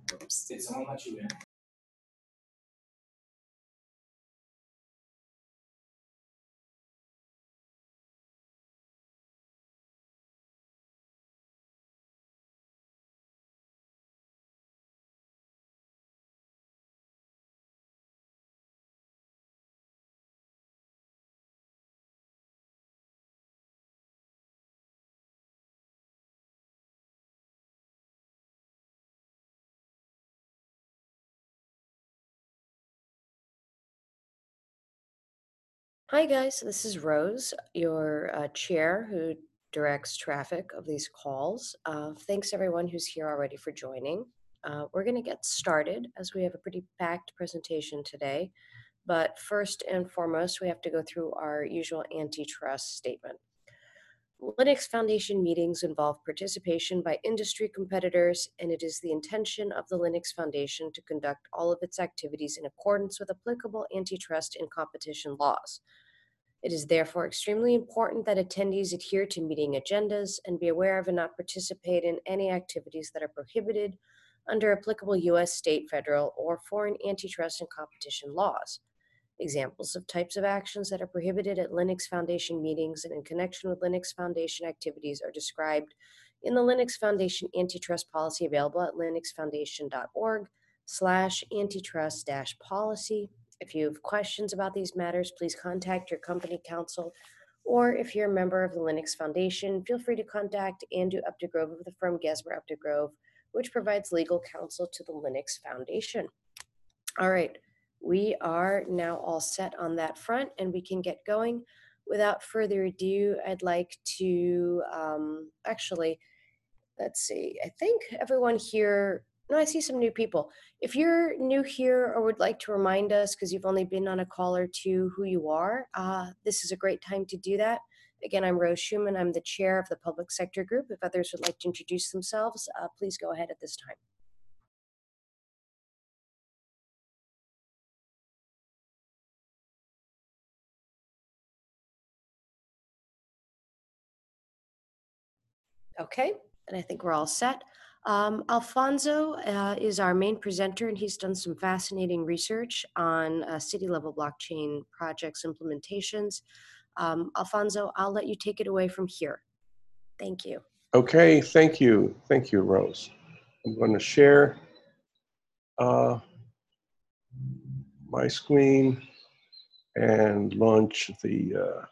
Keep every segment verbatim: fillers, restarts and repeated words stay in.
Oops, did someone let you in? Hi, guys. This is Rose, your uh, chair who directs traffic of these calls. Uh, thanks, everyone who's here already for joining. Uh, we're going to get started as we have a pretty packed presentation today. But first and foremost, we have to go through our usual antitrust statement. Linux Foundation meetings involve participation by industry competitors, and it is the intention of the Linux Foundation to conduct all of its activities in accordance with applicable antitrust and competition laws. It is therefore extremely important that attendees adhere to meeting agendas and be aware of and not participate in any activities that are prohibited under applicable U S, state, federal, or foreign antitrust and competition laws. Examples of types of actions that are prohibited at Linux Foundation meetings and in connection with Linux Foundation activities are described in the Linux Foundation antitrust policy available at linuxfoundation.org slash antitrust dash policy. If you have questions about these matters, please contact your company counsel, or if you're a member of the Linux Foundation, feel free to contact Andrew Updegrove of the firm Gesmer Updegrove, which provides legal counsel to the Linux Foundation. All right, we are now all set on that front, and we can get going. Without further ado, I'd like to um, actually, let's see, I think everyone here, no, I see some new people. If you're new here or would like to remind us, because you've only been on a call or two, who you are, uh, this is a great time to do that. Again, I'm Rose Schumann. I'm the chair of the Public Sector Group. If others would like to introduce themselves, uh, please go ahead at this time. Okay, and I think we're all set. Um, Alfonso uh, is our main presenter, and he's done some fascinating research on uh, city-level blockchain projects implementations. Um, Alfonso, I'll let you take it away from here. Thank you. Okay, thank you. Thank you, Rose. I'm going to share uh, my screen and launch the, uh,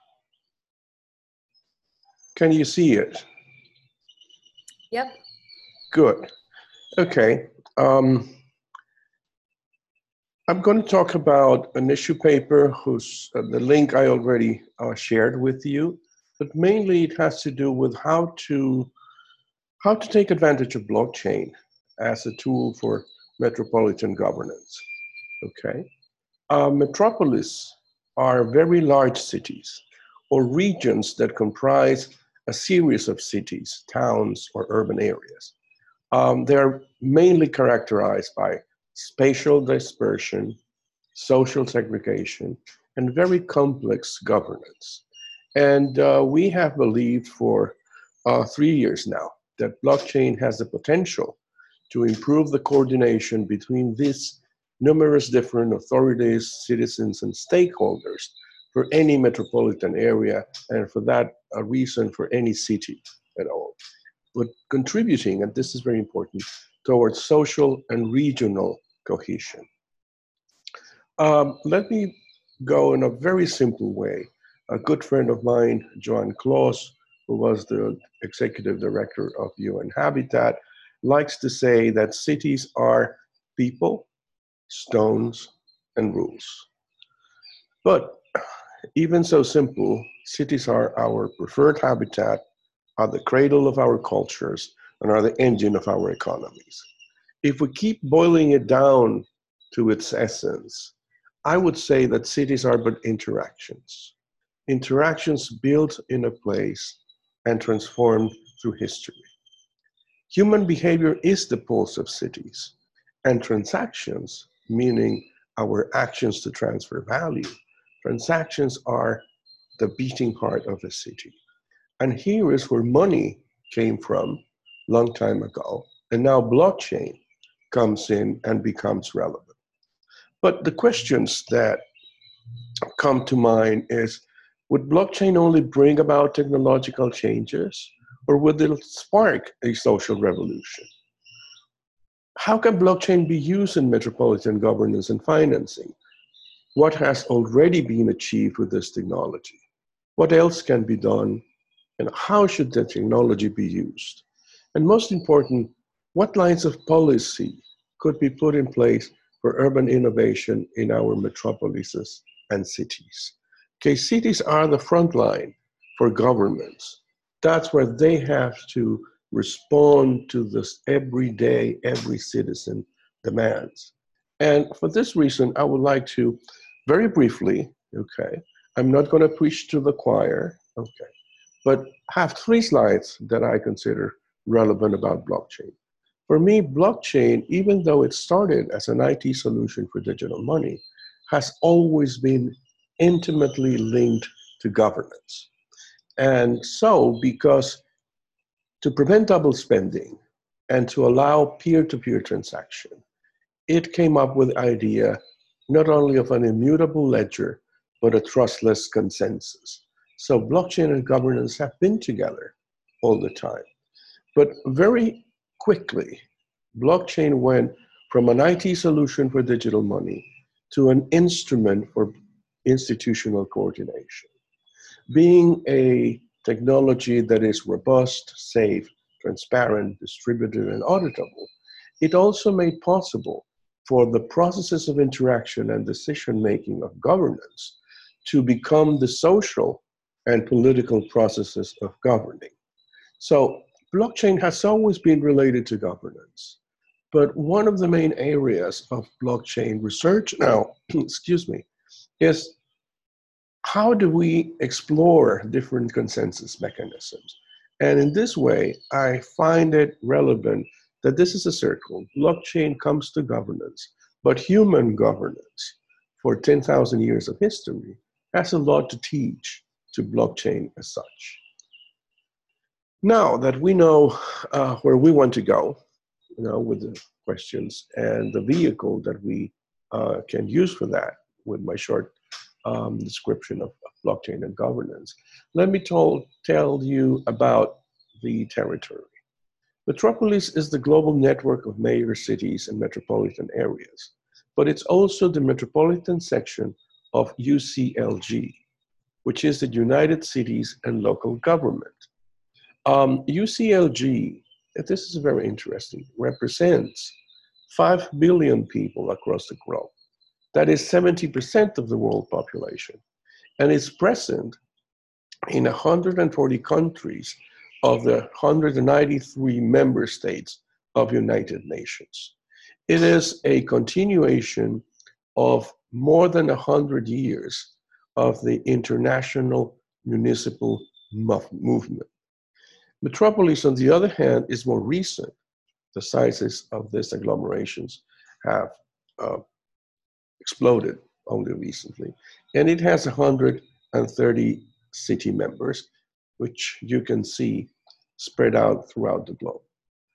can you see it? Yep. Good. Okay. Um, I'm going to talk about an issue paper whose uh, the link I already uh, shared with you, but mainly it has to do with how to how to take advantage of blockchain as a tool for metropolitan governance. Okay. Uh, metropolis are very large cities or regions that comprise a series of cities, towns, or urban areas. Um, they're mainly characterized by spatial dispersion, social segregation, and very complex governance. And uh, we have believed for uh, three years now that blockchain has the potential to improve the coordination between these numerous different authorities, citizens, and stakeholders for any metropolitan area, and for that a reason for any city at all. But contributing, and this is very important, towards social and regional cohesion. Um, let me go in a very simple way. A good friend of mine, Joan Claus, who was the executive director of U N Habitat, likes to say that cities are people, stones, and rules. But even so simple, cities are our preferred habitat, are the cradle of our cultures, and are the engine of our economies. If we keep boiling it down to its essence, I would say that cities are but interactions. Interactions built in a place and transformed through history. Human behavior is the pulse of cities, and transactions, meaning our actions to transfer value, transactions are the beating heart of a city. And here is where money came from long time ago, and now blockchain comes in and becomes relevant. But the questions that come to mind is, would blockchain only bring about technological changes, or would it spark a social revolution? How can blockchain be used in metropolitan governance and financing? What has already been achieved with this technology? What else can be done? And how should the technology be used? And most important, what lines of policy could be put in place for urban innovation in our metropolises and cities? Okay, cities are the front line for governments. That's where they have to respond to this everyday, every citizen demands. And for this reason, I would like to very briefly, okay, I'm not going to preach to the choir, okay, but have three slides that I consider relevant about blockchain. For me, blockchain, even though it started as an I T solution for digital money, has always been intimately linked to governance. And so, because to prevent double spending and to allow peer-to-peer transaction, it came up with the idea not only of an immutable ledger, but a trustless consensus. So blockchain and governance have been together all the time. But very quickly, blockchain went from an I T solution for digital money to an instrument for institutional coordination. Being a technology that is robust, safe, transparent, distributed, and auditable, it also made possible for the processes of interaction and decision-making of governance to become the social and political processes of governing. So blockchain has always been related to governance, but one of the main areas of blockchain research now, excuse me, is how do we explore different consensus mechanisms? And in this way, I find it relevant that this is a circle. Blockchain comes to governance, but human governance for ten thousand years of history has a lot to teach to blockchain as such. Now that we know uh, where we want to go, you know, with the questions and the vehicle that we uh, can use for that, with my short um, description of, of blockchain and governance, let me tell, tell you about the territory. Metropolis is the global network of major cities and metropolitan areas, but it's also the metropolitan section of U C L G, which is the United Cities and Local Government. Um, U C L G, this is very interesting, represents five billion people across the globe. That is seventy percent of the world population, and is present in one hundred forty countries of the one hundred ninety-three member states of United Nations. It is a continuation of more than one hundred years of the international municipal movement. Metropolis, on the other hand, is more recent. The sizes of these agglomerations have uh, exploded only recently, and it has one hundred thirty city members, which you can see spread out throughout the globe.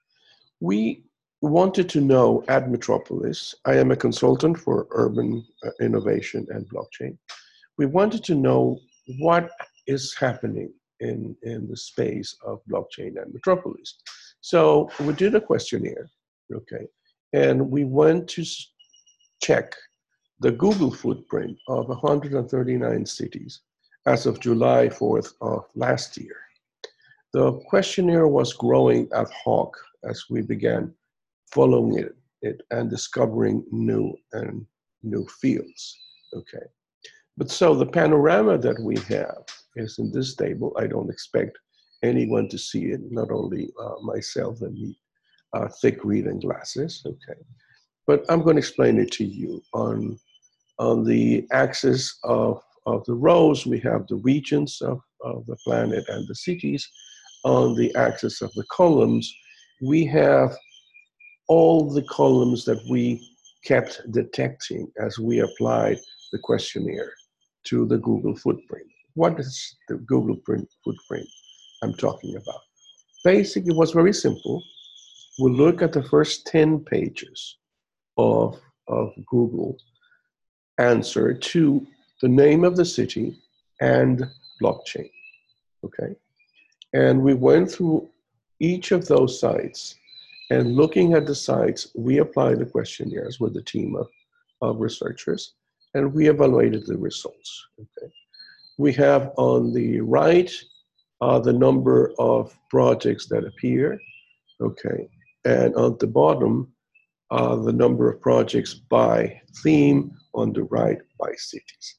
We wanted to know at Metropolis, I am a consultant for urban uh, innovation and blockchain. We wanted to know what is happening in, in the space of blockchain and Metropolis. So we did a questionnaire, okay, and we went to check the Google footprint of one hundred thirty-nine cities as of July fourth of last year. The questionnaire was growing ad hoc as we began following it, it and discovering new and new fields, okay. But so the panorama that we have is in this table. I don't expect anyone to see it, not only uh, myself and me, uh, thick reading glasses, okay. But I'm going to explain it to you. On, on the axis of, of the rows, we have the regions of, of the planet and the cities. On the axis of the columns, we have all the columns that we kept detecting as we applied the questionnaire to the Google footprint. What is the Google footprint I'm talking about? Basically, it was very simple. will look at the first ten pages of, of Google answer to the name of the city and blockchain, okay? And we went through each of those sites, and looking at the sites, we applied the questionnaires with a team of, of researchers, and we evaluated the results, okay? We have on the right uh, the number of projects that appear, okay? And on the bottom, uh, the number of projects by theme, on the right by cities.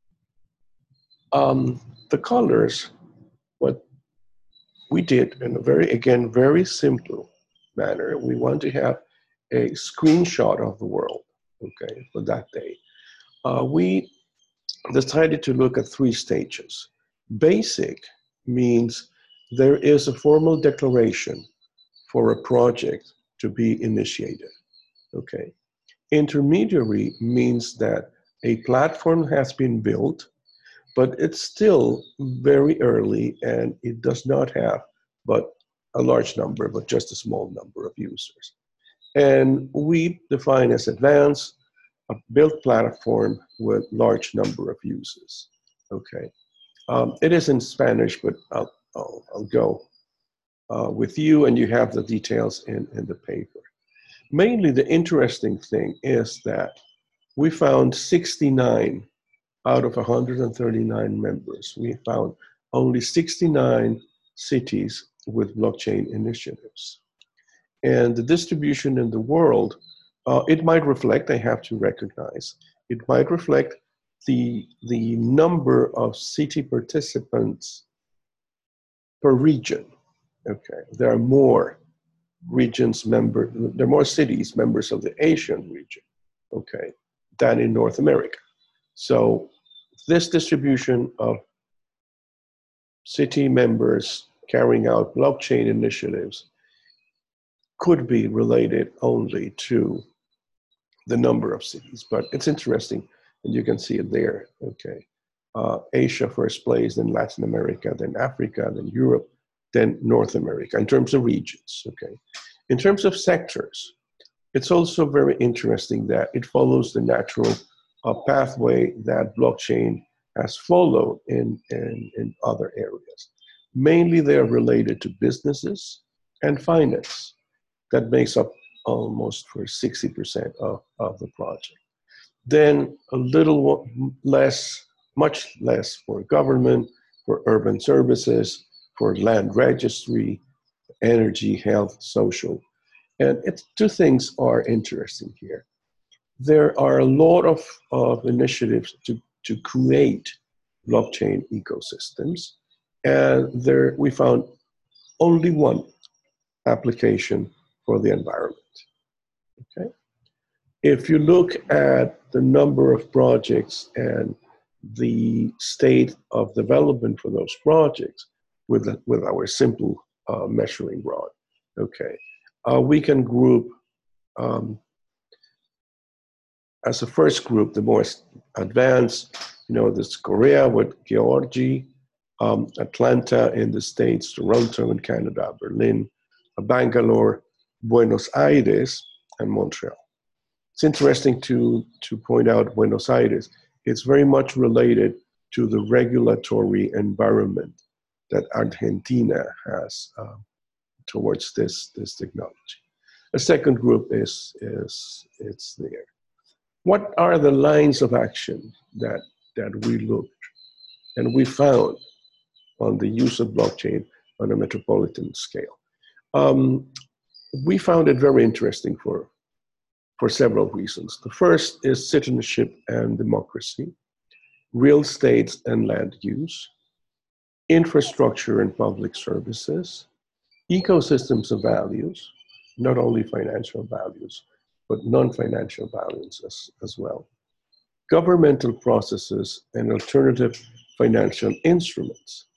Um, the colors, what we did in a very, again, very simple manner, we want to have a screenshot of the world, okay, for that day. Uh, we decided to look at three stages. Basic means there is a formal declaration for a project to be initiated, okay. Intermediary means that a platform has been built, but it's still very early and it does not have but a large number, but just a small number of users. And we define as advanced a built platform with large number of users, okay. Um, it is in Spanish, but I'll, I'll, I'll go uh, with you and you have the details in, in the paper. Mainly the interesting thing is that we found sixty-nine out of one hundred thirty-nine members. We found only sixty-nine cities with blockchain initiatives. And the distribution in the world, uh, it might reflect, I have to recognize, it might reflect the, the number of city participants per region. Okay, there are more regions member, there are more cities members of the Asian region, okay, than in North America. So this distribution of city members carrying out blockchain initiatives could be related only to the number of cities, but it's interesting, and you can see it there, okay. Uh, Asia first place, then Latin America, then Africa, then Europe, then North America, in terms of regions, okay. In terms of sectors, it's also very interesting that it follows the natural uh, pathway that blockchain has followed in, in, in other areas. Mainly they are related to businesses and finance. That makes up almost for sixty percent of, of the project. Then a little less, much less for government, for urban services, for land registry, energy, health, social. And it's, two things are interesting here. There are a lot of, of initiatives to, to create blockchain ecosystems. And there we found only one application for the environment, okay? If you look at the number of projects and the state of development for those projects with, with our simple uh, measuring rod, okay, uh, we can group um, as a first group, the more advanced, you know, this Korea with Georgie, um, Atlanta in the States, Toronto in Canada, Berlin, Bangalore, Buenos Aires, and Montreal. It's interesting to, to point out Buenos Aires. It's very much related to the regulatory environment that Argentina has uh, towards this, this technology. A second group is, is it's there. What are the lines of action that, that we looked and we found on the use of blockchain on a metropolitan scale? Um, we found it very interesting for, for several reasons. The first is citizenship and democracy, real estate and land use, infrastructure and public services, ecosystems of values, not only financial values, but non-financial values as, as well, governmental processes and alternative financial instruments.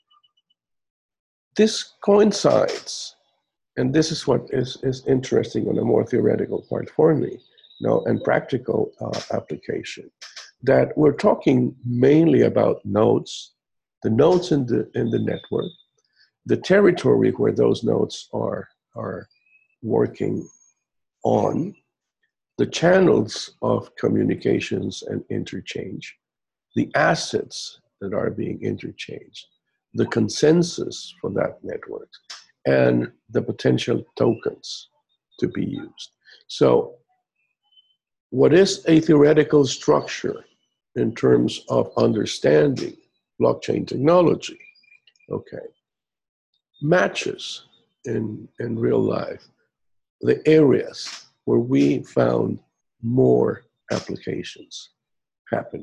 This coincides, and this is what is, is interesting on a more theoretical part for me, you know, and practical uh, application, that we're talking mainly about nodes, the nodes in the, in the network, the territory where those nodes are, are working on the channels of communications and interchange, the assets that are being interchanged, the consensus for that network, and the potential tokens to be used. So what is a theoretical structure in terms of understanding blockchain technology, okay, matches in, in real life the areas where we found more applications happening.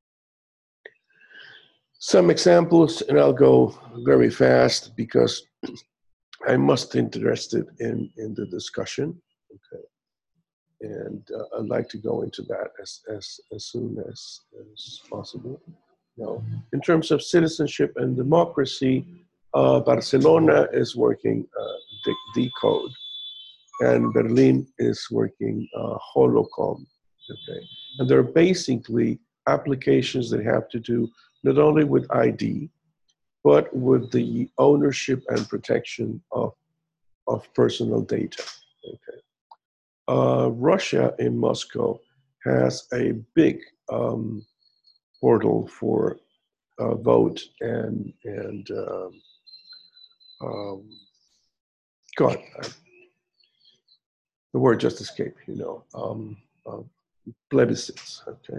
Some examples, and I'll go very fast because I'm most interested in, in the discussion, okay? And uh, I'd like to go into that as, as, as soon as, as possible. Now, in terms of citizenship and democracy, uh, Barcelona is working uh, Decode, and Berlin is working uh, Holocom, okay? And they're basically applications that have to do not only with I D, but with the ownership and protection of, of personal data, okay? Uh, Russia in Moscow has a big um, portal for uh, vote and, and um, um, God, I, the word just escaped, you know, um, uh, plebiscites, okay?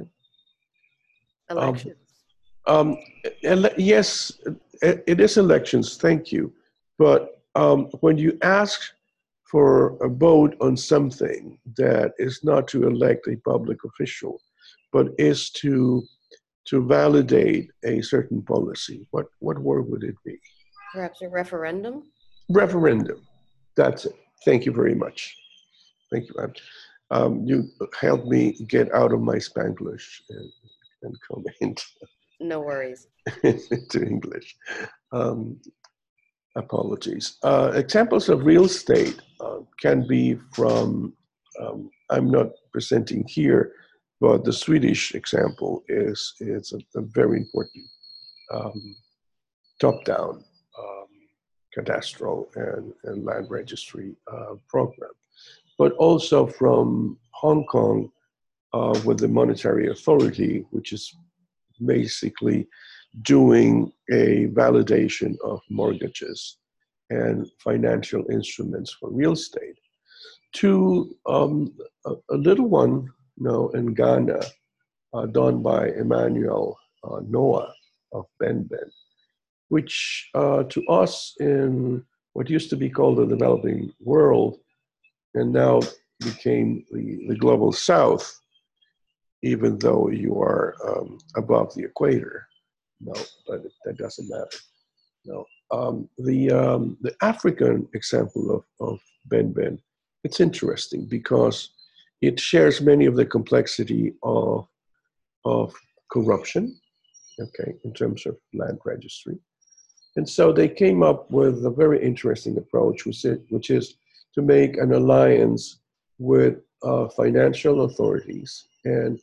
Elections. Um, um, ele yes, it, it is elections, thank you. But um, when you ask for a vote on something that is not to elect a public official, but is to to validate a certain policy, what, what word would it be? Perhaps a referendum? Referendum. That's it. Thank you very much. Thank you, ma'am. Um, you helped me get out of my Spanglish and, and come into, No worries. into English. Um, apologies. Uh, examples of real estate uh, can be from, um, I'm not presenting here, but the Swedish example is, is a, a very important um, top-down um, cadastral and, and land registry uh, program. But also from Hong Kong uh, with the Monetary Authority, which is basically doing a validation of mortgages and financial instruments for real estate, to um, a, a little one, you know, in Ghana, uh, done by Emmanuel uh, Noah of Benben, which uh, to us in what used to be called the developing world and now became the, the global south, even though you are um, above the equator. No, but that doesn't matter. No. Um, the, um, the African example of, of Benben, it's interesting because it shares many of the complexity of, of corruption, okay, in terms of land registry. And so they came up with a very interesting approach, which is, which is to make an alliance with uh, financial authorities. And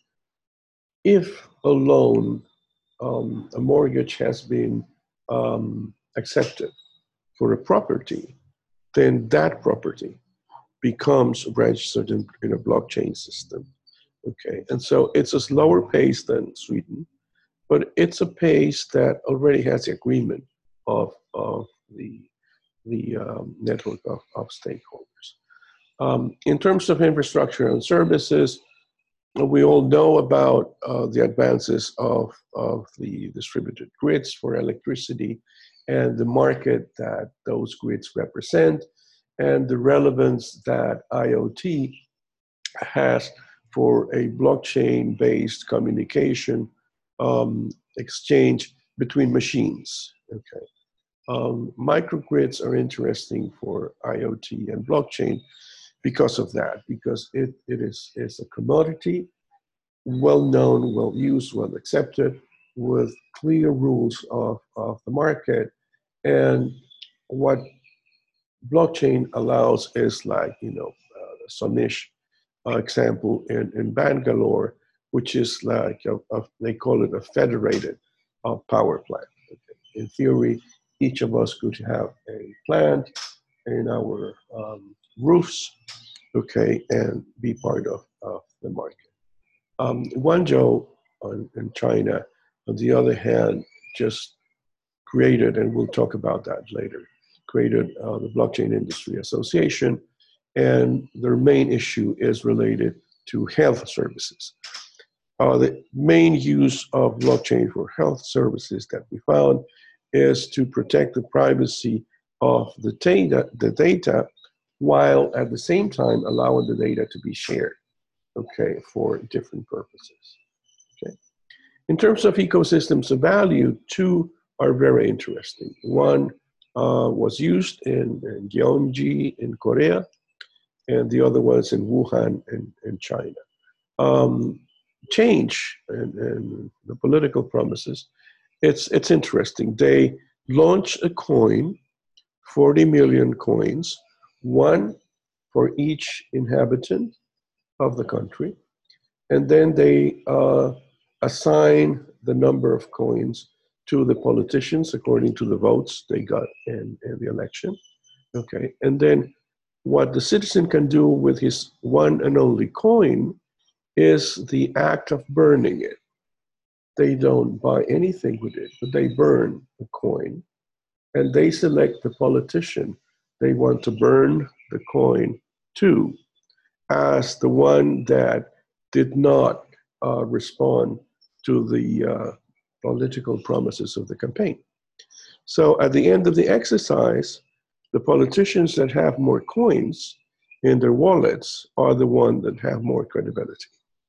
if a loan, um, a mortgage has been um, accepted for a property, then that property becomes registered in, in a blockchain system. Okay, and so it's a slower pace than Sweden, but it's a pace that already has the agreement of, of the, the um, network of, of stakeholders. Um, in terms of infrastructure and services, we all know about uh, the advances of, of the distributed grids for electricity and the market that those grids represent, and the relevance that IoT has for a blockchain-based communication um, exchange between machines. Okay, um, microgrids are interesting for IoT and blockchain because of that, because it, it is it's a commodity, well known, well used, well accepted, with clear rules of, of the market. And what blockchain allows is like, you know, uh, Sonish uh, example in, in Bangalore, which is like, a, a, they call it a federated uh, power plant. Okay. In theory, each of us could have a plant in our um, roofs, okay, and be part of, of the market. Um, Guangzhou on, in China, on the other hand, just created, and we'll talk about that later, created uh, the Blockchain Industry Association, and their main issue is related to health services. Uh, the main use of blockchain for health services that we found is to protect the privacy of the data, the data, while at the same time allowing the data to be shared, okay, for different purposes. Okay. In terms of ecosystems of value, two are very interesting. One uh, was used in, in Gyeonggi in Korea, and the other was in Wuhan in, in China. Um, change and, and the political promises, it's, it's interesting. They launched a coin, forty million coins, one for each inhabitant of the country, and then they uh, assign the number of coins to the politicians according to the votes they got in, in the election. Okay, and then what the citizen can do with his one and only coin is the act of burning it. They don't buy anything with it, but they burn the coin, and they select the politician they want to burn the coin to as the one that did not uh, respond to the uh, political promises of the campaign. So at the end of the exercise, the politicians that have more coins in their wallets are the ones that have more credibility.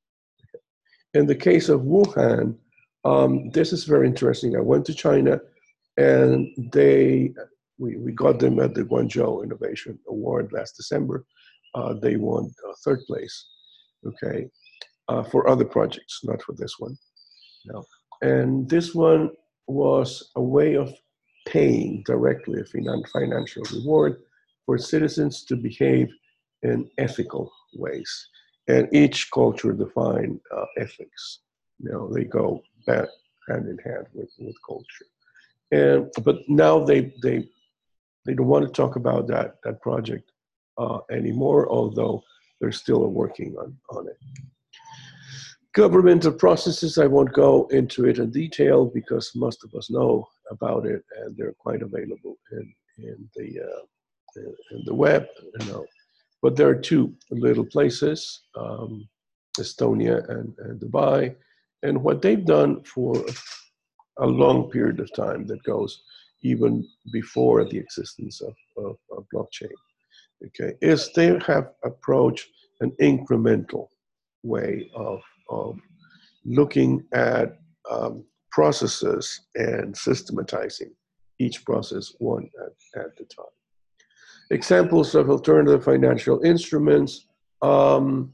In the case of Wuhan, um, this is very interesting. I went to China, and they, we, we got them at the Guangzhou Innovation Award last December. Uh, they won uh, third place, okay, uh, for other projects, not for this one. No. And this one was a way of paying directly a financial reward for citizens to behave in ethical ways. And each culture define uh, ethics. You know, they go back hand in hand with, with culture. And but now they they they don't want to talk about that that project uh, anymore, although they're still working on, on it. Governmental processes, I won't go into it in detail because most of us know about it and they're quite available in, in, the, uh, in the web. You know. But there are two little places, um, Estonia and, and Dubai, and what they've done for a long period of time that goes even before the existence of, of, of blockchain, okay, is they have approached an incremental way of, of looking at um, processes and systematizing each process one at, at a time. Examples of alternative financial instruments, um,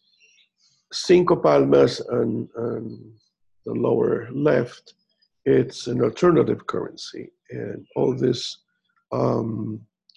Cinco Palmas on, on the lower left, it's an alternative currency. And all this um,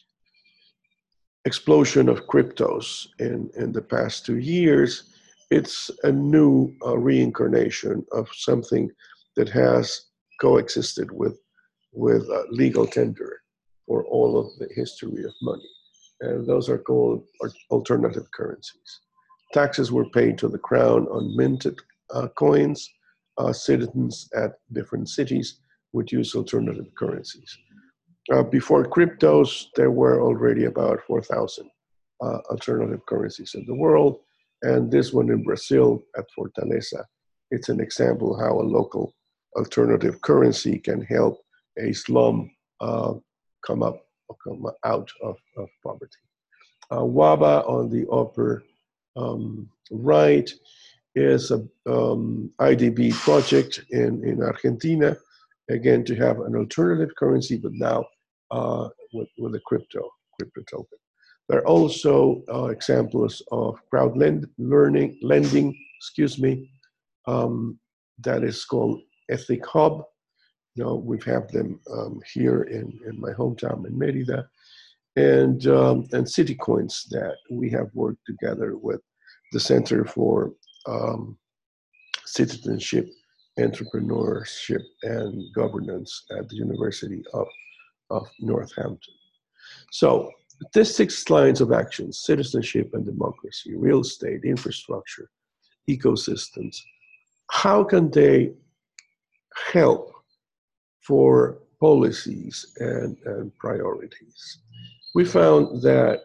explosion of cryptos in, in the past two years, it's a new uh, reincarnation of something that has coexisted with, with uh, legal tender for all of the history of money. And those are called alternative currencies. Taxes were paid to the crown on minted uh, coins. Uh, citizens at different cities would use alternative currencies. Uh, before cryptos, there were already about four thousand uh, alternative currencies in the world. And this one in Brazil at Fortaleza, it's an example how a local alternative currency can help a slum uh, come up or come out of, of poverty. Uh, WABA on the upper um, right is a um, I D B project in, in Argentina, again, to have an alternative currency, but now uh, with, with a crypto, crypto token. There are also uh, examples of crowd lend, learning, lending, excuse me, um, that is called Ethic Hub. You know, we've had them um, here in, in my hometown in Merida, and, um, and City Coins that we have worked together with the Center for um, Citizenship, Entrepreneurship, and Governance at the University of, of Northampton. So These six lines of action: citizenship and democracy, real estate, infrastructure, ecosystems, how can they help for policies and, and priorities? We found that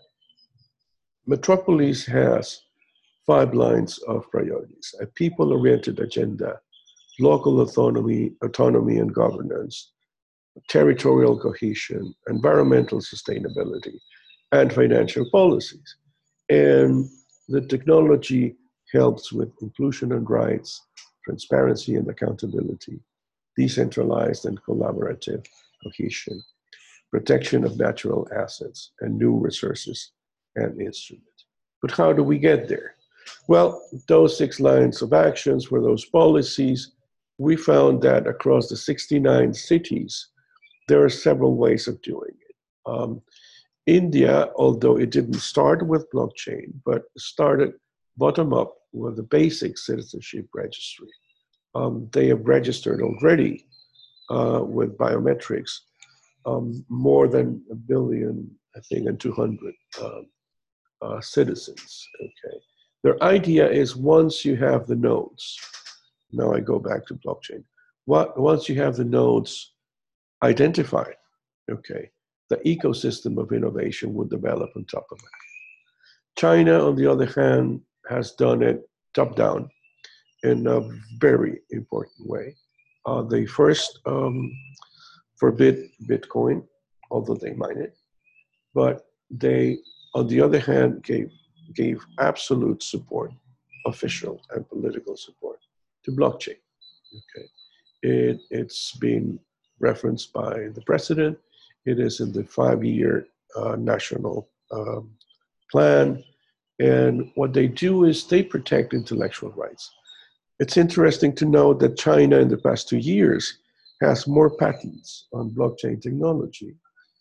Metropolis has five lines of priorities: a people-oriented agenda, local autonomy, autonomy and governance, territorial cohesion, environmental sustainability, and financial policies. And the technology helps with inclusion and rights, transparency and accountability, decentralized and collaborative cohesion, protection of natural assets, and new resources and instruments. But how do we get there? Well, those six lines of actions for those policies, we found that across the sixty-nine cities, there are several ways of doing it. Um, India, although it didn't start with blockchain, but started bottom up with the basic citizenship registry. Um, they have registered already uh, with biometrics um, more than a billion, I think, and two hundred um, uh, citizens. Okay. Their idea is once you have the nodes, now I go back to blockchain. What, once you have the nodes identified, okay, the ecosystem of innovation would develop on top of that. China, on the other hand, has done it top down in a very important way. Uh, they first um, forbid Bitcoin, although they mine it, but they, on the other hand, gave, gave absolute support, official and political support, to blockchain. Okay. It, it's been referenced by the president. It is in the five-year uh, national um, plan. And what they do is they protect intellectual rights. It's interesting to note that China in the past two years has more patents on blockchain technology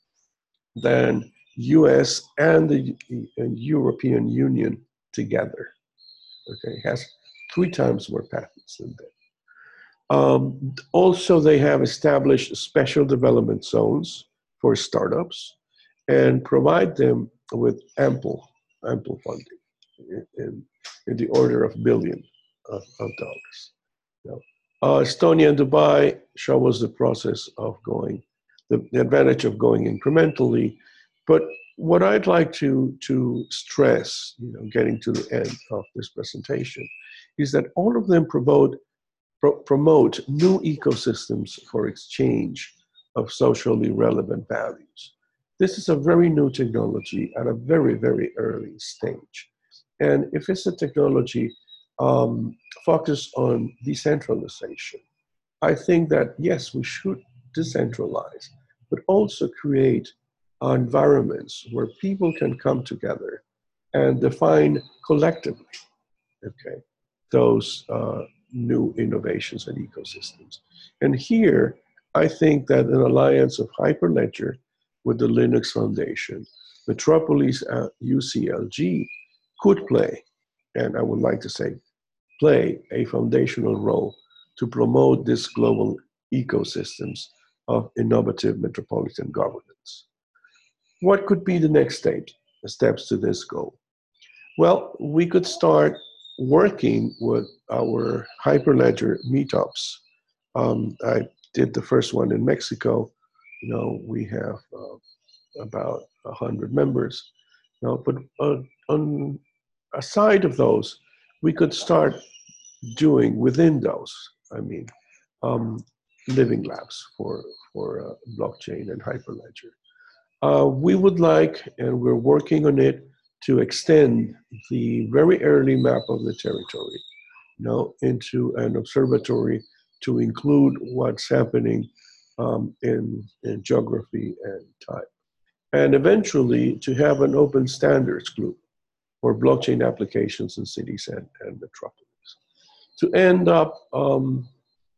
than U S and the and European Union together. Okay, has three times more patents than that. Um, also, they have established special development zones for startups and provide them with ample, ample funding in, in, in the order of billion of, of dollars. You know, uh, Estonia and Dubai show us the process of going, the, the advantage of going incrementally. But what I'd like to, to stress, you know, getting to the end of this presentation, is that all of them promote, pro promote new ecosystems for exchange of socially relevant values. This is a very new technology at a very, very early stage. And if it's a technology um, focused on decentralization, I think that, yes, we should decentralize, but also create environments where people can come together and define collectively, okay, those uh, new innovations and ecosystems. And here, I think that an alliance of Hyperledger with the Linux Foundation, Metropolis uh, U C L G could play, and I would like to say, play a foundational role to promote this global ecosystems of innovative metropolitan governance. What could be the next stage, the steps to this goal? Well, we could start working with our Hyperledger meetups. Um, I did the first one in Mexico. You know, we have uh, about one hundred members. You know, but uh, on aside of those, we could start doing within those, I mean, um, living labs for, for uh, blockchain and Hyperledger. Uh, we would like, and we're working on it, to extend the very early map of the territory, you know, into an observatory to include what's happening um, in, in geography and time. And eventually to have an open standards group for blockchain applications in cities and, and metropolis. To end up, um,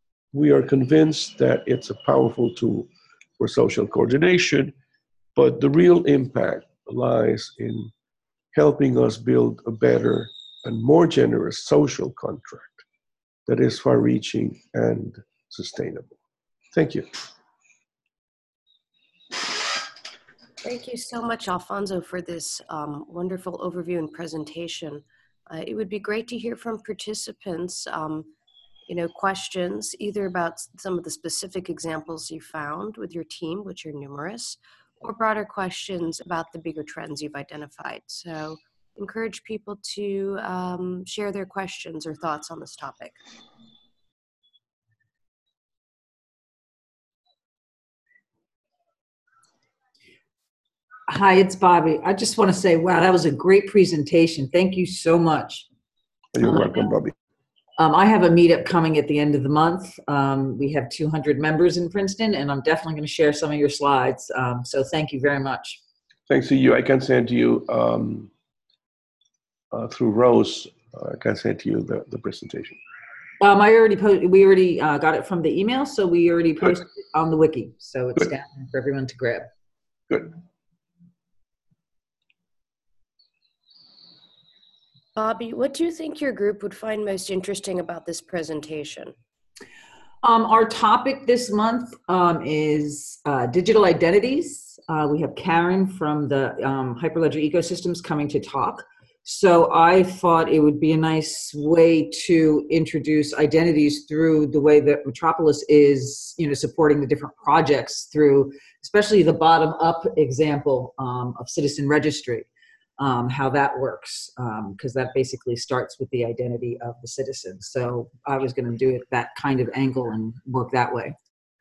we are convinced that it's a powerful tool for social coordination, but the real impact lies in helping us build a better and more generous social contract that is far-reaching and sustainable. Thank you. Thank you so much, Alfonso, for this um, wonderful overview and presentation. Uh, it would be great to hear from participants, um, you know, questions either about s- some of the specific examples you found with your team, which are numerous, or broader questions about the bigger trends you've identified. So encourage people to um, share their questions or thoughts on this topic. Hi, it's Bobby. I just want to say, wow, that was a great presentation. Thank you so much. You're Um, welcome, Bobby. um, I have a meetup coming at the end of the month. Um, we have two hundred members in Princeton, and I'm definitely going to share some of your slides. Um, so thank you very much. Thanks to you. I can send you um, uh, through Rose. Uh, I can send to you the, the presentation. Um, I already po- we already uh, got it from the email, so we already Good. posted it on the wiki. So it's Good. down there for everyone to grab. Good. Bobby, what do you think your group would find most interesting about this presentation? Um, our topic this month um, is uh, digital identities. Uh, we have Karen from the um, Hyperledger Ecosystems coming to talk. So I thought it would be a nice way to introduce identities through the way that Metropolis is, you know, supporting the different projects through, especially the bottom-up example um, of citizen registry. Um, how that works, because um, that basically starts with the identity of the citizen. So I was going to do it that kind of angle and work that way.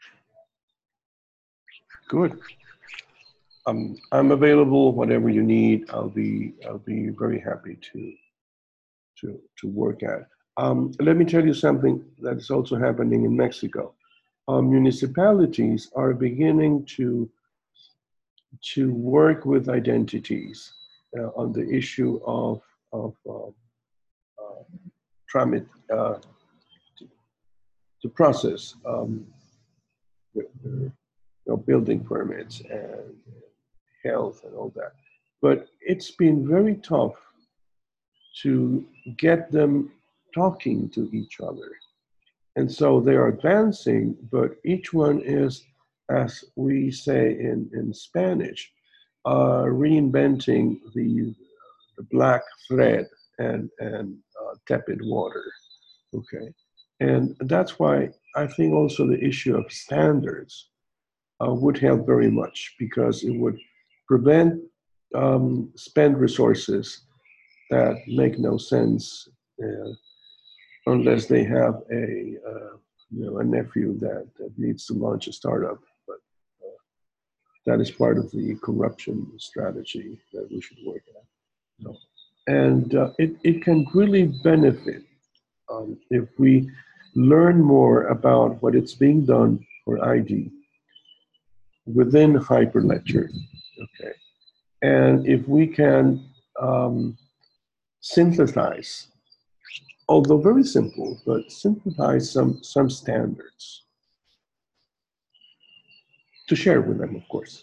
Good. Um, I'm available whatever you need. I'll be I'll be very happy to to to work at. Um, let me tell you something that is also happening in Mexico. Um, municipalities are beginning to to work with identities uh, on the issue of of uh, uh, tramit uh, to, to process um, the, the, you know, building permits and health and all that. But it's been very tough to get them talking to each other. And so they are advancing, but each one is, as we say in, in Spanish, uh, reinventing the, the black thread and, and uh, tepid water. Okay. And that's why I think also the issue of standards uh, would help very much, because it would prevent um, spend resources that make no sense uh, unless they have a uh, you know a nephew that, that needs to launch a startup. But uh, that is part of the corruption strategy that we should work at. So, and uh, it, it can really benefit um, if we learn more about what is being done for I D within Hyperledger. Okay. And if we can um, synthesize, although very simple, but synthesize some, some standards to share with them, of course.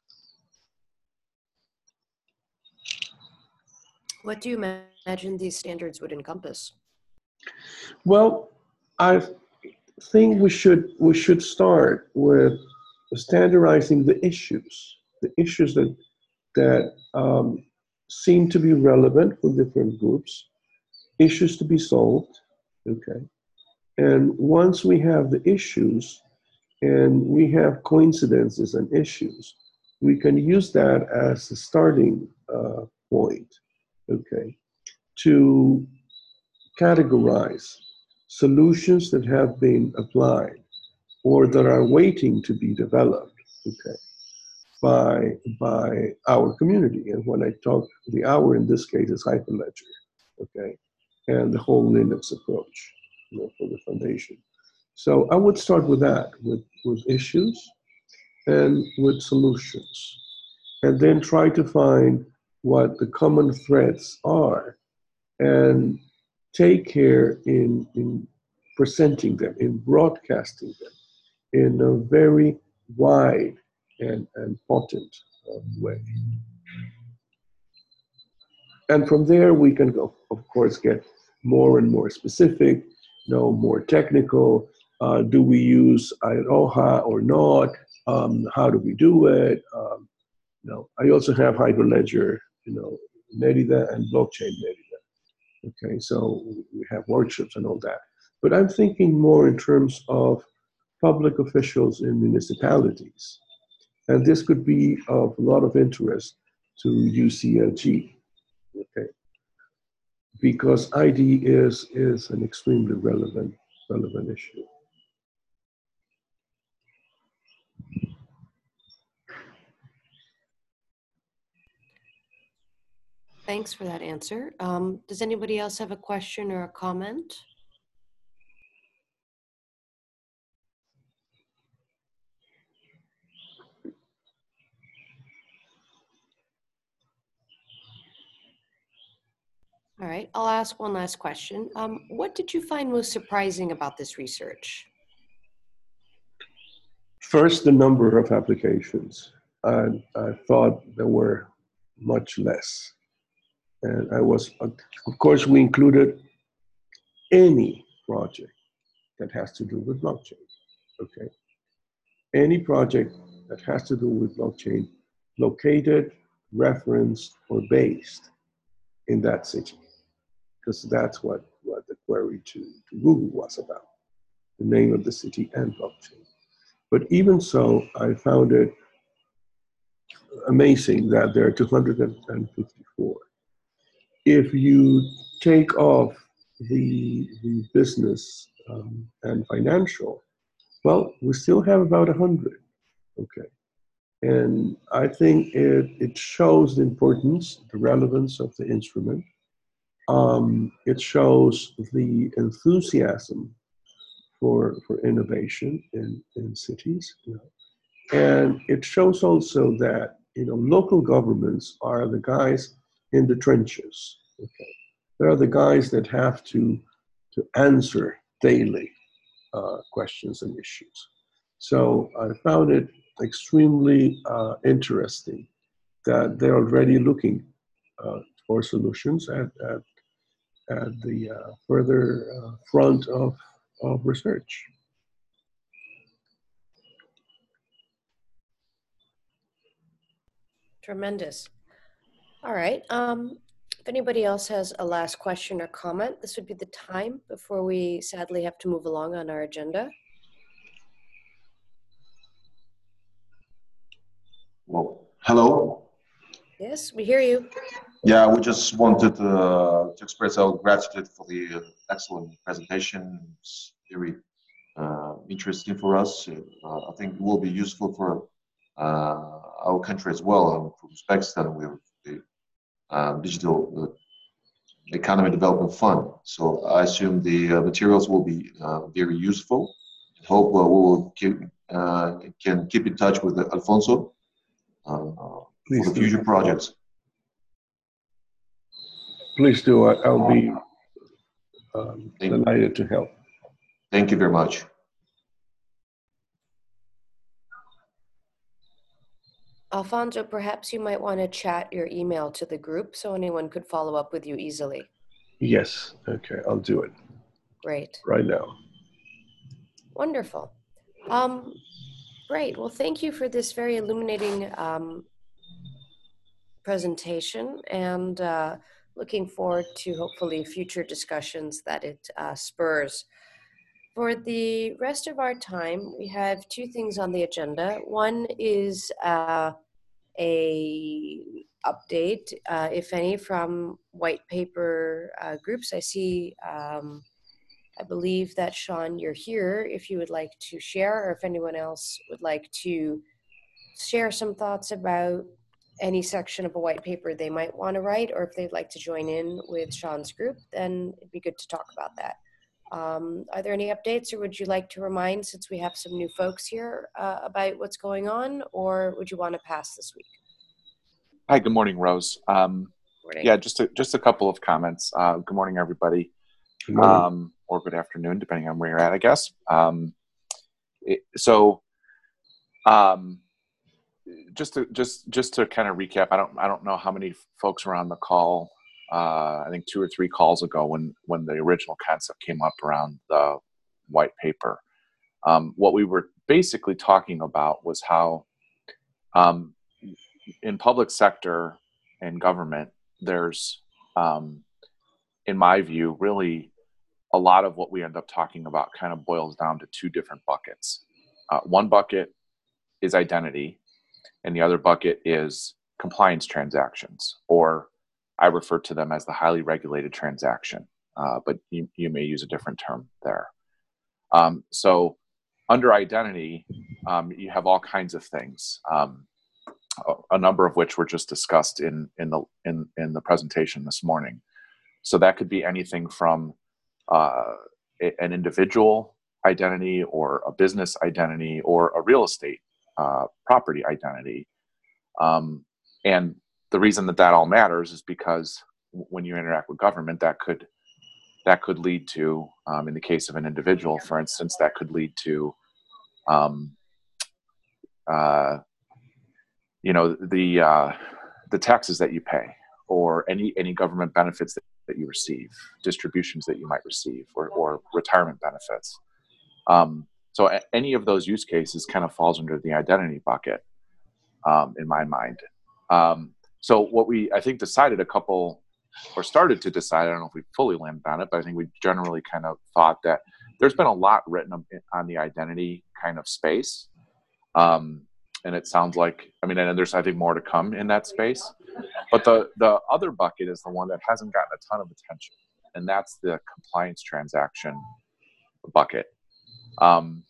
What do you imagine these standards would encompass? Well, I think we should we should start with standardizing the issues, the issues that that um, seem to be relevant for different groups, issues to be solved. Okay, and once we have the issues and we have coincidences and issues, we can use that as a starting uh, point. Okay, to categorize solutions that have been applied or that are waiting to be developed, okay, by, by our community. And when I talk, the our in this case is Hyperledger, okay, and the whole Linux approach, you know, for the foundation. So I would start with that, with, with issues and with solutions, and then try to find what the common threads are and take care in, in presenting them, in broadcasting them in a very wide and, and potent uh, way. And from there, we can go, of course, get more and more specific, you know, more technical. Uh, do we use Iroha or not? Um, how do we do it? Um, You know, I also have Hyperledger, you know, Merida and Blockchain Merida. Okay, so we have workshops and all that. But I'm thinking more in terms of public officials in municipalities. And this could be of a lot of interest to U C L G, okay? Because I D is, is an extremely relevant, relevant issue. Thanks for that answer. Um, does anybody else have a question or a comment? All right, I'll ask one last question. Um, what did you find most surprising about this research? First, the number of applications. I, I thought there were much less. And I was, of course, we included any project that has to do with blockchain, okay? Any project that has to do with blockchain located, referenced, or based in that city, because that's what, what the query to, to Google was about, the name of the city and blockchain. But even so, I found it amazing that there are two hundred fifty-four. If you take off the, the business um, and financial, well, we still have about one hundred, okay? And I think it, it shows the importance, the relevance of the instrument. Um, it shows the enthusiasm for, for innovation in, in cities. You know. And it shows also that, you know, local governments are the guys in the trenches. Okay? They're the guys that have to, to answer daily uh, questions and issues. So I found it extremely uh, interesting that they're already looking uh, for solutions at, at, at the uh, further uh, front of, of research. Tremendous. All right. Um, if anybody else has a last question or comment, this would be the time before we sadly have to move along on our agenda. Well, hello. Yes, we hear you. Yeah, we just wanted uh, to express our gratitude for the uh, excellent presentation. It's very uh, interesting for us. Uh, I think it will be useful for uh, our country as well, and for Uzbekistan with the uh, digital uh, economy development fund. So I assume the uh, materials will be uh, very useful. I hope uh, we will keep, uh, can keep in touch with Alfonso uh, for the future projects. Please do. I'll be um, delighted to help. Thank you very much. Alfonso, perhaps you might want to chat your email to the group so anyone could follow up with you easily. Yes. Okay, I'll do it. Great. Right now. Wonderful. Um, great. Well, thank you for this very illuminating um, presentation, and uh, looking forward to hopefully future discussions that it uh, spurs. For the rest of our time, we have two things on the agenda. One is uh, a update, uh, if any, from white paper uh, groups. I see, um, I believe that Sean, you're here if you would like to share, or if anyone else would like to share some thoughts about any section of a white paper they might want to write, or if they'd like to join in with Sean's group, then it'd be good to talk about that. Um, are there any updates, or would you like to remind, since we have some new folks here, uh, about what's going on, or would you want to pass this week? Hi, good morning, Rose. Um, Morning. yeah, just a, just a couple of comments. Uh, good morning, everybody. Good morning. Um, or good afternoon, depending on where you're at, I guess. Um, it, so, um, just to just just to kind of recap, I don't I don't know how many folks were on the call. Uh, I think two or three calls ago when when the original concept came up around the white paper. Um, what we were basically talking about was how um, in public sector and government, there's, um, in my view, really a lot of what we end up talking about kind of boils down to two different buckets. Uh, one bucket is identity, and the other bucket is compliance transactions, or I refer to them as the highly regulated transaction, uh, but you, you may use a different term there. Um, so under identity, um, you have all kinds of things, um, a, a number of which were just discussed in, in, the, in, in the presentation this morning. So that could be anything from uh, a, an individual identity, or a business identity, or a real estate uh, property identity. Um, and the reason that that all matters is because when you interact with government, that could that could lead to, um, in the case of an individual, for instance, that could lead to, um, uh, you know, the uh, the taxes that you pay, or any any government benefits that, that you receive, distributions that you might receive, or, or retirement benefits. Um, so a, any of those use cases kind of falls under the identity bucket, um, in my mind. Um, so what we, I think, decided a couple, or started to decide, I don't know if we fully landed on it, but I think we generally kind of thought that there's been a lot written on the identity kind of space. Um, and it sounds like, I mean, and there's, I think, more to come in that space. But the, the other bucket is the one that hasn't gotten a ton of attention, and that's the compliance transaction bucket. Um,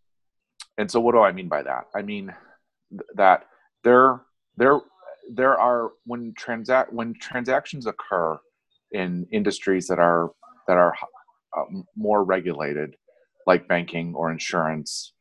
and so what do I mean by that? I mean th- that there, there, there are, when transact when transactions occur in industries that are that are uh, more regulated, like banking or insurance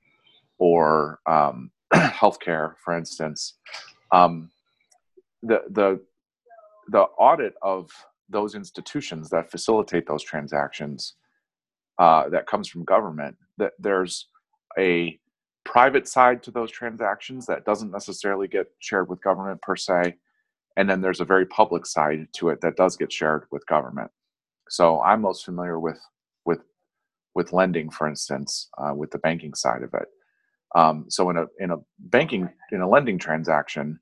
or um, healthcare, for instance, um, the the the audit of those institutions that facilitate those transactions, uh, that comes from government, that there's a private side to those transactions that doesn't necessarily get shared with government per se. And then there's a very public side to it that does get shared with government. So I'm most familiar with, with, with lending, for instance, uh, with the banking side of it. Um, so in a, in a banking, in a lending transaction,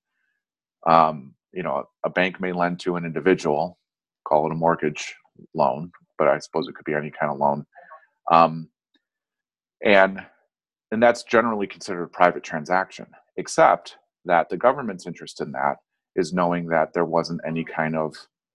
um, you know, a, a bank may lend to an individual, call it a mortgage loan, but I suppose it could be any kind of loan. Um, and, and that's generally considered a private transaction, except that the government's interest in that is knowing that there wasn't any kind of,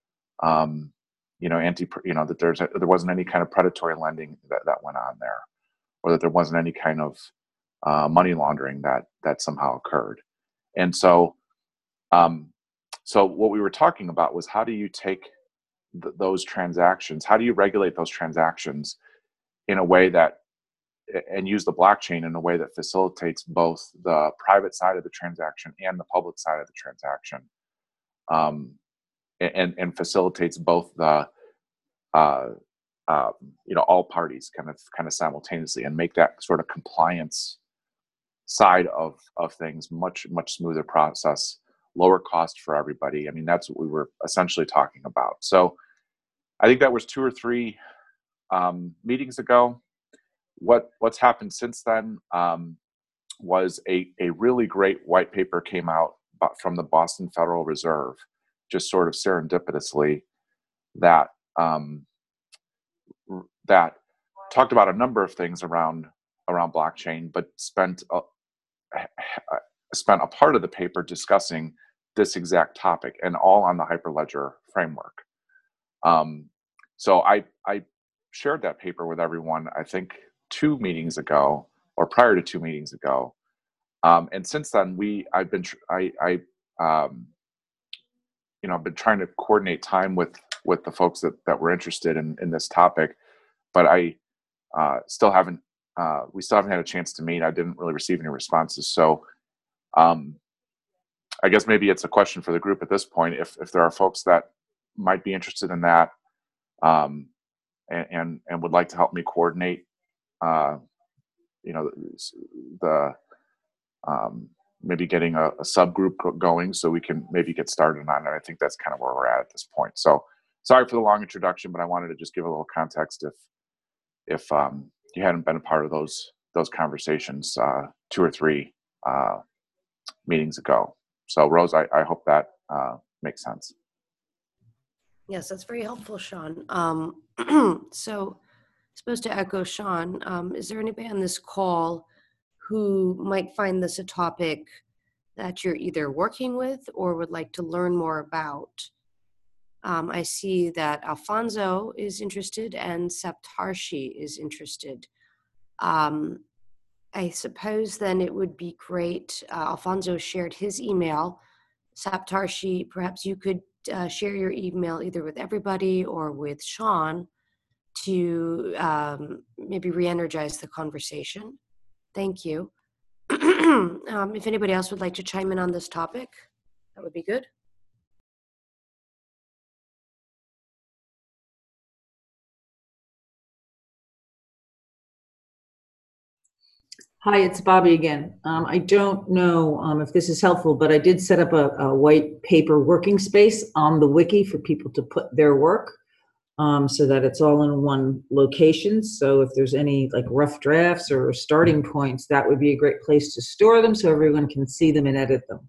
um, you know, anti, you know, that there's a, there wasn't any kind of predatory lending that, that went on there, or that there wasn't any kind of uh, money laundering that that somehow occurred. And so, um, so what we were talking about was, how do you take th- those transactions? How do you regulate those transactions in a way that, and use the blockchain in a way that facilitates both the private side of the transaction and the public side of the transaction, um, and and facilitates both the, uh, uh, you know, all parties kind of kind of simultaneously, and make that sort of compliance side of of things much much smoother process, lower cost for everybody. I mean, that's what we were essentially talking about. So I think that was two or three um, meetings ago. What what's happened since then um, was a, a really great white paper came out from the Boston Federal Reserve, just sort of serendipitously, that um, that talked about a number of things around around blockchain, but spent a, spent a part of the paper discussing this exact topic, and all on the Hyperledger framework. Um, so I I shared that paper with everyone, I think, two meetings ago, or prior to two meetings ago, um, and since then we I've been I I um, you know I've been trying to coordinate time with with the folks that that were interested in in this topic, but I uh, still haven't uh, we still haven't had a chance to meet. I didn't really receive any responses, so um, I guess maybe it's a question for the group at this point, if if there are folks that might be interested in that, um, and, and and would like to help me coordinate. Uh, you know, the um, maybe getting a, a subgroup going so we can maybe get started on it. I think that's kind of where we're at at this point. So sorry for the long introduction, but I wanted to just give a little context if if um, you hadn't been a part of those those conversations uh, two or three uh, meetings ago. So Rose, I, I hope that uh, makes sense. Yes, that's very helpful, Sean. Um, so, supposed to echo Sean, um, is there anybody on this call who might find this a topic that you're either working with or would like to learn more about? Um, I see that Alfonso is interested and Saptarshi is interested. Um, I suppose then it would be great. Uh, Alfonso shared his email. Saptarshi, perhaps you could uh, share your email either with everybody or with Sean to um, maybe re-energize the conversation. Thank you. um, if anybody else would like to chime in on this topic, that would be good. Hi, it's Bobby again. Um, I don't know um, if this is helpful, but I did set up a, a white paper working space on the wiki for people to put their work um, so that it's all in one location. So if there's any like rough drafts or starting points, that would be a great place to store them so everyone can see them and edit them.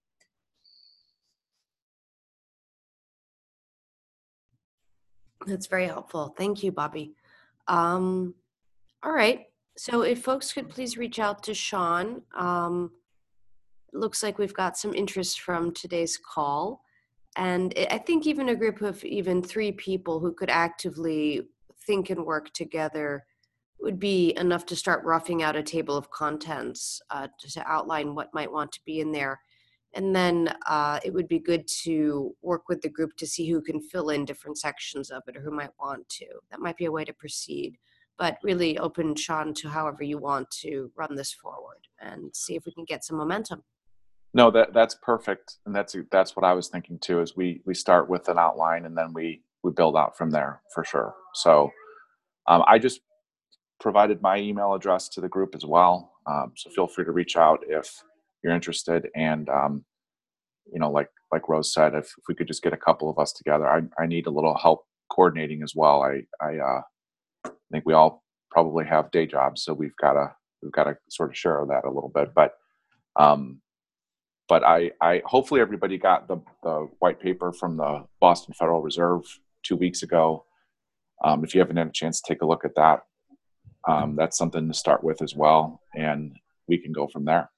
That's very helpful. Thank you, Bobby. Um, all right. So if folks could please reach out to Sean. Um, it looks like we've got some interest from today's call. And I think even a group of even three people who could actively think and work together would be enough to start roughing out a table of contents uh, to outline what might want to be in there. And then uh, it would be good to work with the group to see who can fill in different sections of it or who might want to. That might be a way to proceed, but really open, Sean, to however you want to run this forward and see if we can get some momentum. No, that that's perfect, and that's that's what I was thinking too. Is we we start with an outline and then we we build out from there for sure. So um, I just provided my email address to the group as well. Um, so feel free to reach out if you're interested. And um, you know, like like Rose said, if, if we could just get a couple of us together, I I need a little help coordinating as well. I I uh, think we all probably have day jobs, so we've got to we've got to sort of share that a little bit, but. Um, But I, I hopefully everybody got the, the white paper from the Boston Federal Reserve two weeks ago. Um, if you haven't had a chance to take a look at that, um, that's something to start with as well, and we can go from there.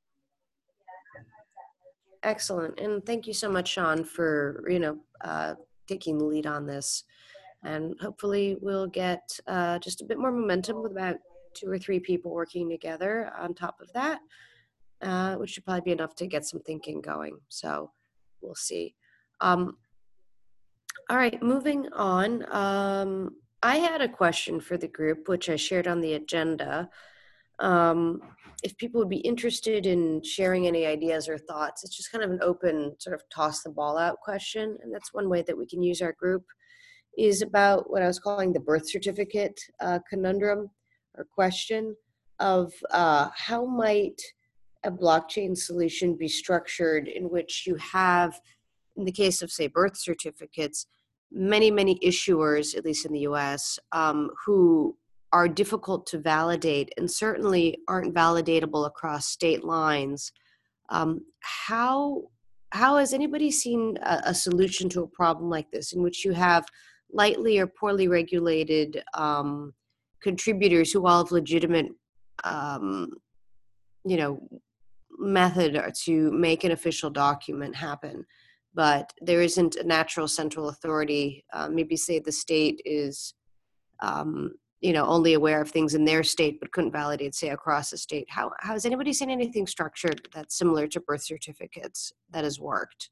Excellent, and thank you so much, Sean, for you know uh, taking the lead on this. And hopefully we'll get uh, just a bit more momentum with about two or three people working together on top of that. Uh, which should probably be enough to get some thinking going. So we'll see. Um, all right, moving on. Um, I had a question for the group, which I shared on the agenda. Um, if people would be interested in sharing any ideas or thoughts, it's just kind of an open sort of toss the ball out question. And that's one way that we can use our group is about what I was calling the birth certificate uh, conundrum or question of uh, how might a blockchain solution be structured in which you have, in the case of, say, birth certificates, many, many issuers, at least in the U S, um, who are difficult to validate and certainly aren't validatable across state lines. Um, how, how has anybody seen a, a solution to a problem like this in which you have lightly or poorly regulated um, contributors who all have legitimate um, you know, method to make an official document happen, but there isn't a natural central authority. Uh, maybe say the state is, um, you know, only aware of things in their state, but couldn't validate, say, across the state. How, how has anybody seen anything structured that's similar to birth certificates that has worked?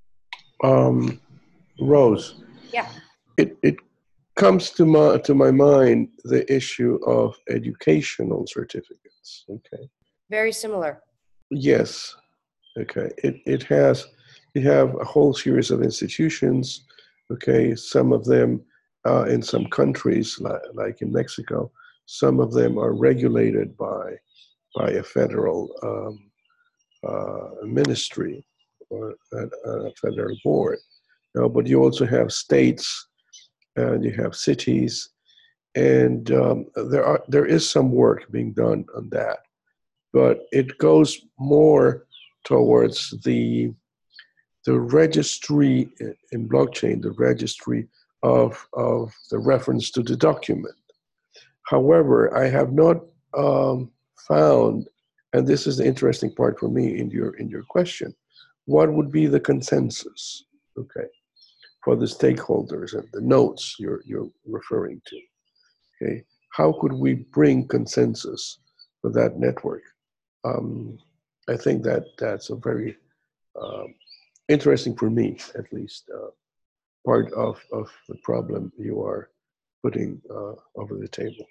Um, Rose. Yeah. It, it comes to my, to my mind the issue of educational certificates. Okay. Very similar. Yes. Okay. It, it has, you have a whole series of institutions. Okay. Some of them uh, in some countries, like, like in Mexico, some of them are regulated by, by a federal um, uh, ministry or a, a federal board. You know, but you also have states and you have cities, and um, there are there is some work being done on that, but it goes more towards the the registry in blockchain, the registry of, of the reference to the document. However, I have not um, found, and this is the interesting part for me in your in your question, what would be the consensus, okay, for the stakeholders and the nodes you're you're referring to, okay? How could we bring consensus for that network? Um, I think that that's a very um, interesting, for me at least, uh, part of, of the problem you are putting uh, over the table.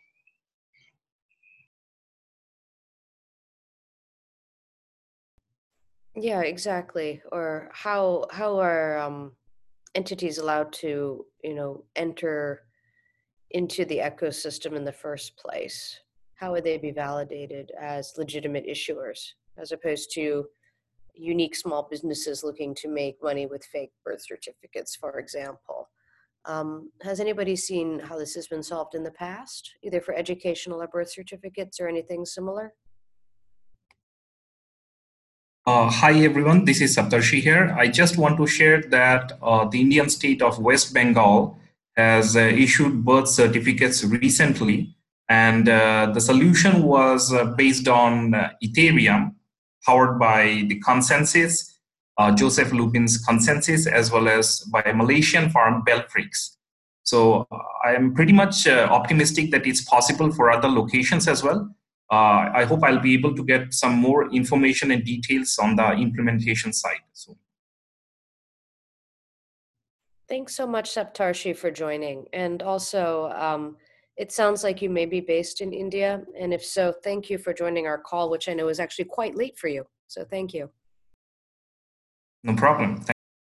Yeah, exactly. Or how how are um, entities allowed to, you know, enter into the ecosystem in the first place? How would they be validated as legitimate issuers, as opposed to unique small businesses looking to make money with fake birth certificates, for example? Um, has anybody seen how this has been solved in the past, either for educational or birth certificates or anything similar? Uh, hi everyone, this is Saptarshi here. I just want to share that uh, the Indian state of West Bengal has uh, issued birth certificates recently, and uh, the solution was uh, based on uh, Ethereum, powered by the consensus, uh, Joseph Lupin's consensus, as well as by Malaysian firm Belfrix. So uh, I am pretty much uh, optimistic that it's possible for other locations as well. Uh, I hope I'll be able to get some more information and details on the implementation side. So, thanks so much, Saptarshi, for joining. And also, um, it sounds like you may be based in India. And if so, thank you for joining our call, which I know is actually quite late for you. So thank you. no problem. Thank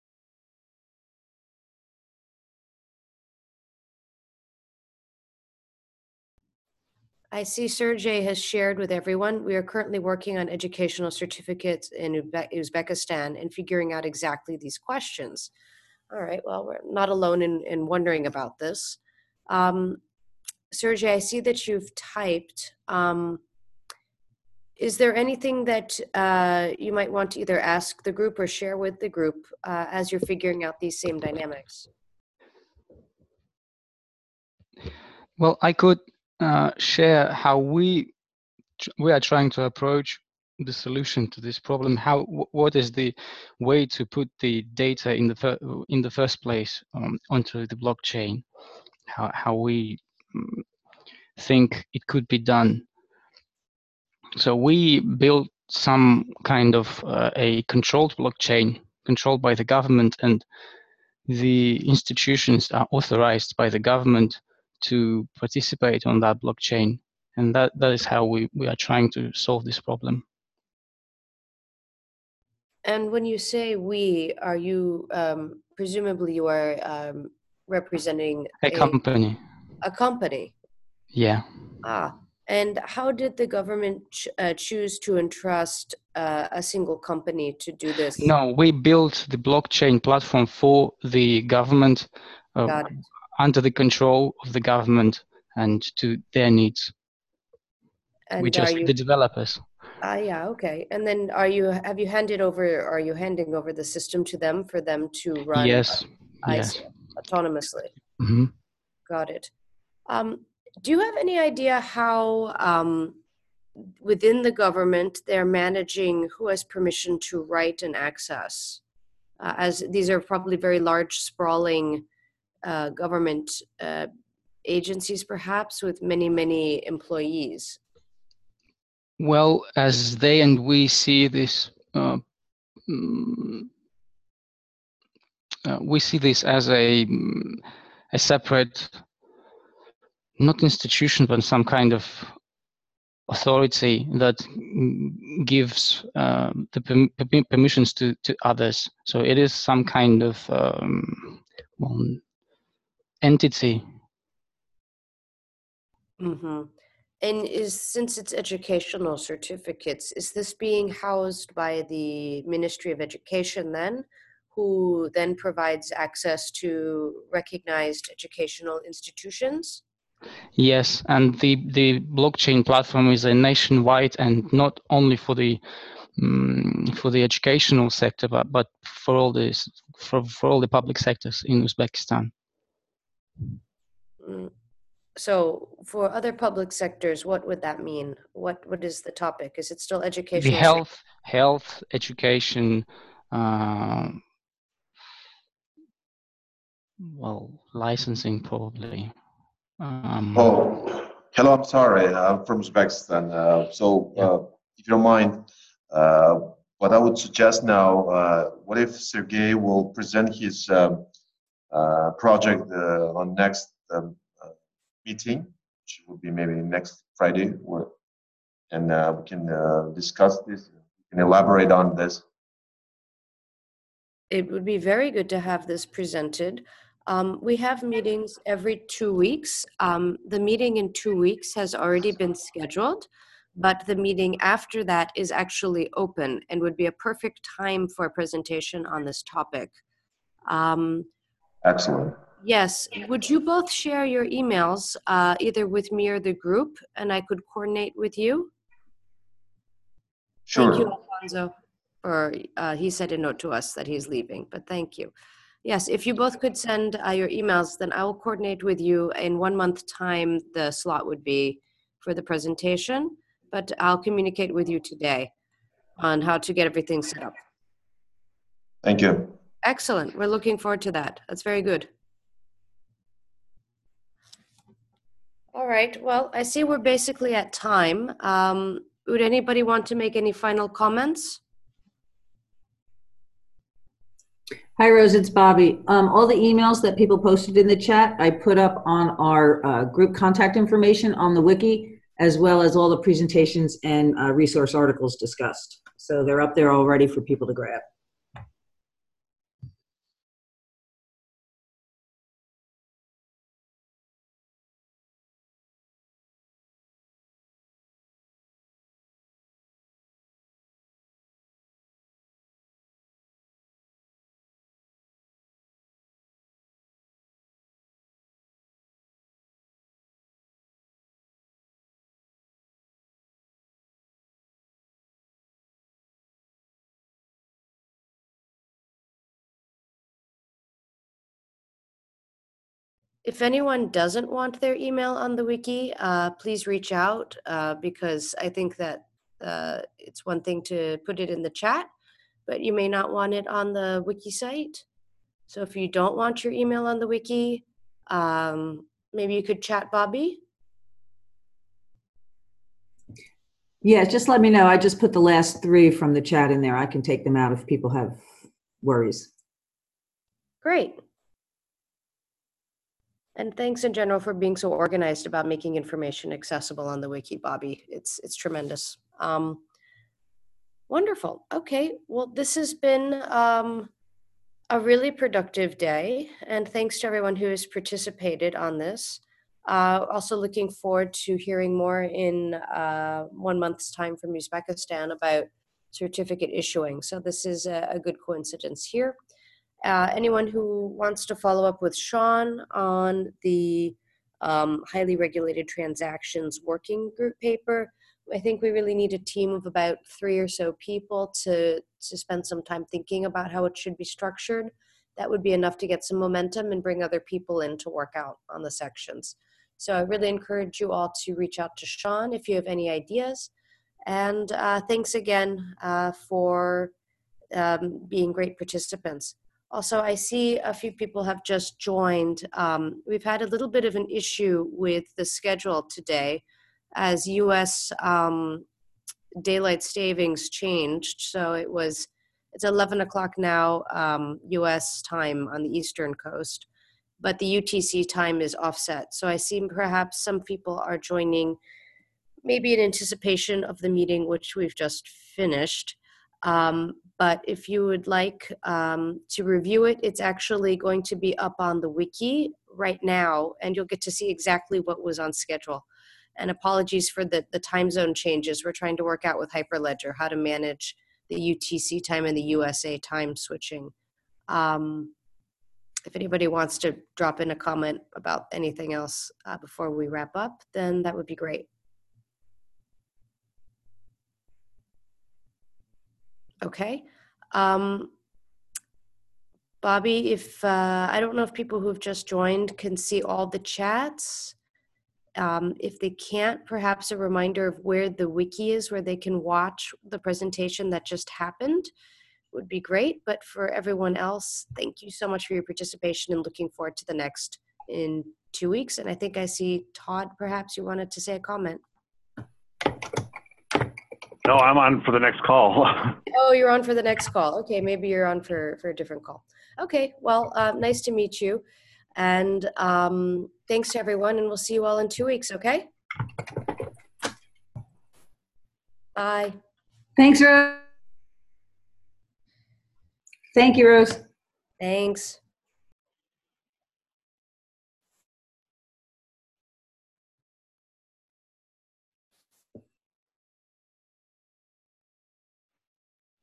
I see Sergey has shared with everyone. We are currently working on educational certificates in Uzbe- Uzbekistan and figuring out exactly these questions. All right, well, we're not alone in, in wondering about this. Um, Sergey, I see that you've typed. Um, is there anything that uh, you might want to either ask the group or share with the group uh, as you're figuring out these same dynamics? Well, I could uh, share how we we are trying to approach the solution to this problem. How what is the way to put the data in the fir in the first place um, onto the blockchain? How how we um, think it could be done. So we built some kind of uh, a controlled blockchain, controlled by the government, and the institutions are authorized by the government to participate on that blockchain. And that, that is how we, we are trying to solve this problem. And when you say we, are you, um, presumably you are um, representing A, a company. A company? Yeah. Ah, and how did the government ch uh, choose to entrust uh, a single company to do this? No, we built the blockchain platform for the government, uh, under the control of the government and to their needs. And we just you, the developers. Ah, yeah, okay. And then are you, have you handed over, are you handing over the system to them for them to run? Yes, uh, I yes. see, autonomously. Mm-hmm. Got it. Um, do you have any idea how um, within the government they're managing who has permission to write and access? Uh, as these are probably very large, sprawling uh, government uh, agencies, perhaps, with many, many employees. Well, as they and we see this, uh, mm, uh, we see this as a, a separate, not institution, but some kind of authority that gives uh, the perm permissions to, to others. So it is some kind of um, well, entity. Mm-hmm. And is, since it's educational certificates, is this being housed by the Ministry of Education then, who then provides access to recognized educational institutions? Yes, and the, the blockchain platform is a nationwide and not only for the um, for the educational sector, but, but for all this, for, for all the public sectors in Uzbekistan. Mm. So for other public sectors, what would that mean? What What is the topic? Is it still The educational? health, health, education, uh, well, licensing probably. Um, Oh, hello. I'm sorry. I'm from Uzbekistan. Uh, so, Yeah. uh, if you don't mind, uh, what I would suggest now, uh, what if Sergey will present his um, uh, project uh, on next um, uh, meeting, which will be maybe next Friday, or, and uh, we can uh, discuss this, we can elaborate on this. It would be very good to have this presented. Um, we have meetings every two weeks. Um, the meeting in two weeks has already been scheduled, but the meeting after that is actually open and would be a perfect time for a presentation on this topic. Um, Excellent. yes, would you both share your emails uh, either with me or the group, and I could coordinate with you? Sure. Thank you, Alfonso. Or uh, he sent a note to us that he's leaving, but thank you. Yes, if you both could send uh, your emails, then I will coordinate with you. In one month time, the slot would be for the presentation, but I'll communicate with you today on how to get everything set up. Thank you. Excellent. We're looking forward to that. That's very good. All right. Well, I see we're basically at time. Um, would anybody want to make any final comments? Hi, Rose, it's Bobby. Um, all the emails that people posted in the chat, I put up on our uh, group contact information on the wiki, as well as all the presentations and uh, resource articles discussed. So they're up there already for people to grab. If anyone doesn't want their email on the wiki, uh, please reach out uh, because I think that uh, it's one thing to put it in the chat, but you may not want it on the wiki site. So if you don't want your email on the wiki, um, maybe you could chat Bobby. Yeah, just let me know. I just put the last three from the chat in there. I can take them out if people have worries. Great. And thanks in general for being so organized about making information accessible on the wiki, Bobby. It's, it's tremendous. Um, wonderful. Okay, well, this has been um, a really productive day, and thanks to everyone who has participated on this. Uh, also looking forward to hearing more in uh, one month's time from Uzbekistan about certificate issuing. So this is a, a good coincidence here. Uh, anyone who wants to follow up with Sean on the um, highly regulated transactions working group paper, I think we really need a team of about three or so people to, to spend some time thinking about how it should be structured. That would be enough to get some momentum and bring other people in to work out on the sections. So I really encourage you all to reach out to Sean if you have any ideas. And uh, thanks again uh, for um, being great participants. Also, I see a few people have just joined. Um, we've had a little bit of an issue with the schedule today as U S um, daylight savings changed. So it was, it's eleven o'clock now, um, U S time on the Eastern Coast, but the U T C time is offset. So I see perhaps some people are joining maybe in anticipation of the meeting, which we've just finished. Um, but if you would like um, to review it, it's actually going to be up on the wiki right now, and you'll get to see exactly what was on schedule. And apologies for the, the time zone changes. We're trying to work out with Hyperledger how to manage the U T C time and the U S A time switching. Um, if anybody wants to drop in a comment about anything else uh, before we wrap up, then that would be great. Okay. Um, Bobby, if uh, I don't know if people who've just joined can see all the chats. Um, if they can't, perhaps a reminder of where the wiki is, where they can watch the presentation that just happened would be great. But for everyone else, thank you so much for your participation and looking forward to the next in two weeks. And I think I see Todd, perhaps you wanted to say a comment. No, I'm on for the next call. Oh, you're on for the next call. Okay, maybe you're on for, for a different call. Okay, well, uh, nice to meet you. And um, thanks to everyone, and we'll see you all in two weeks, okay? Bye. Thanks, Rose. Thank you, Rose. Thanks.